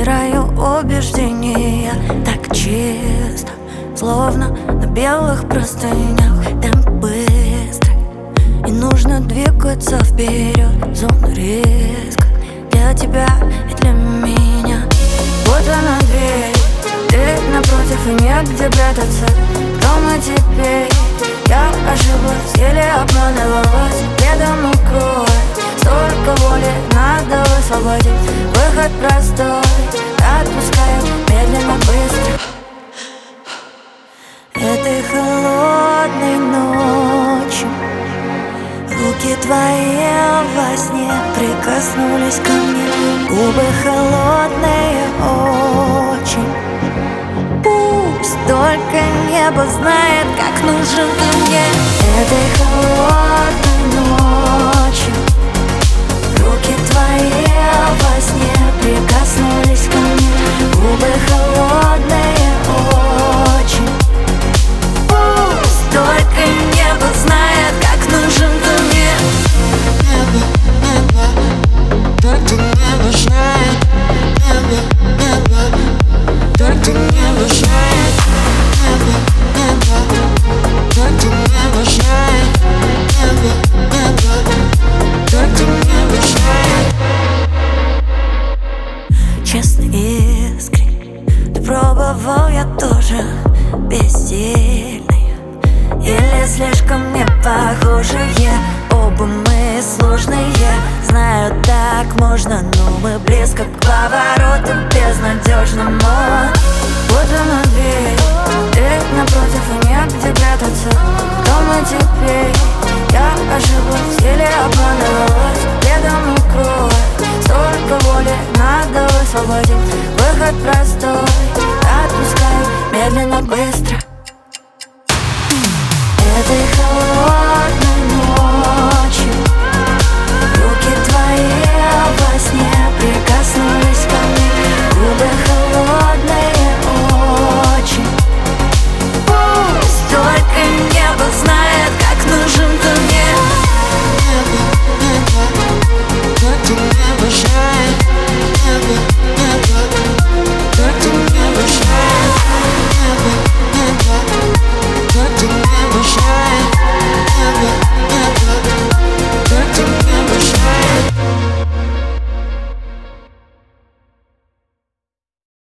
Стираю убеждения так чисто, словно на белых простынях. Темп быстрый, и нужно двигаться вперед. Зона риска для тебя и для меня. Вот она дверь, ты напротив и негде прятаться. Кто мы теперь? Я ошиблась или обманывалась? Ведом укрой, столько воли надо высвободить. Выход простой, отпускаю медленно, быстро. Этой холодной ночью руки твои во сне прикоснулись ко мне. Губы холодные очень. Пусть только небо знает, как нужен ты мне. Этой холодной ночью руки твои во сне прикоснулись ко мне. Губы холодные очень. Пусть только небо знает, как нужен ты мне. Небо, только небо знает. Небо, только небо знает. Небо, только небо знает. Небо, только небо знает. Честно, искренне, ты пробовал, я тоже бессильный. Или слишком не похожие, оба мы сложные. Знаю, так можно, но мы близко к повороту безнадежному. Вот она дверь, ты напротив и негде прятаться. Кто мы теперь? Я ошиблась или обманывалась? Ведом укрой, столько воли надо высвободить. Выход простой, отпускаю медленно, быстро.